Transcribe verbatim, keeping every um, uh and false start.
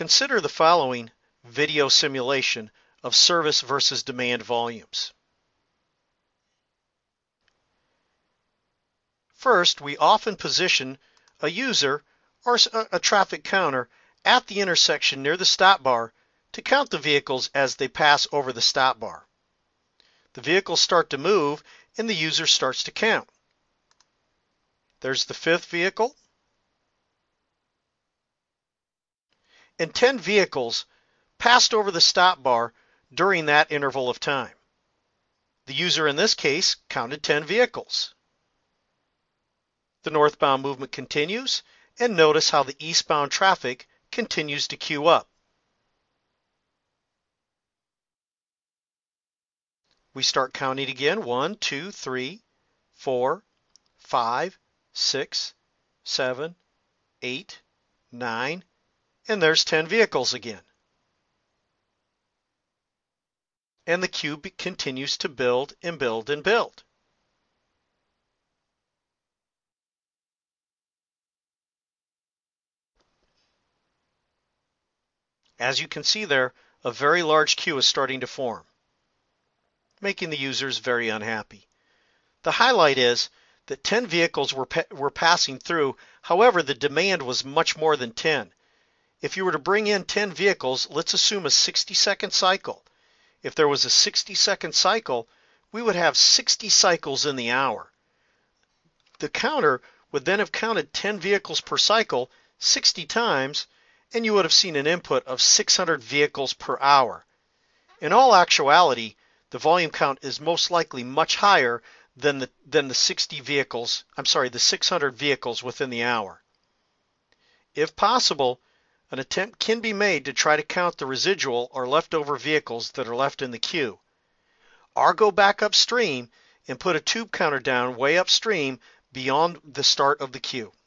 Consider the following video simulation of service versus demand volumes. First, we often position a user or a traffic counter at the intersection near the stop bar to count the vehicles as they pass over the stop bar. The vehicles start to move and the user starts to count. There's the fifth vehicle. And ten vehicles passed over the stop bar during that interval of time. The user in this case counted ten vehicles. The northbound movement continues, and notice how the eastbound traffic continues to queue up. We start counting again. One, two, three, four, five, six, seven, eight, nine, and there's ten vehicles again. And the queue continues to build and build and build. As you can see there, a very large queue is starting to form, making the users very unhappy. The highlight is that ten vehicles were, pa were passing through. However, the demand was much more than ten. If you were to bring in ten vehicles, let's assume a sixty second cycle. If there was a sixty second cycle, we would have sixty cycles in the hour. The counter would then have counted ten vehicles per cycle sixty times, and you would have seen an input of six hundred vehicles per hour. In all actuality, the volume count is most likely much higher than the, than the sixty vehicles, I'm sorry, the six hundred vehicles within the hour. If possible, an attempt can be made to try to count the residual or leftover vehicles that are left in the queue. Or go back upstream and put a tube counter down way upstream beyond the start of the queue.